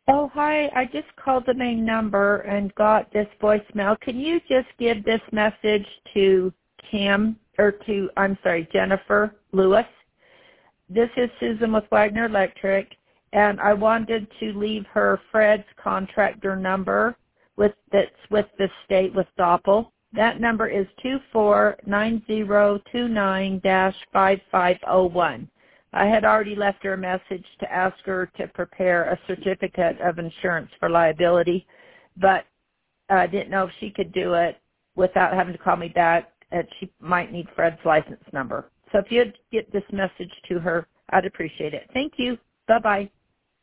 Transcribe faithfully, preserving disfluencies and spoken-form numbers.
Oh, hi. I just called the main number and got this voicemail. Can you just give this message to Kim, or to, I'm sorry, Jennifer Lewis? This is Susan with Wagner Electric, and I wanted to leave her Fred's contractor number with that's with the state with Doppel. That number is two four nine zero two nine dash five five zero one. I had already left her a message to ask her to prepare a certificate of insurance for liability, but I didn't know if she could do it without having to call me back, and she might need Fred's license number. So if you'd get this message to her, I'd appreciate it. Thank you. Bye-bye.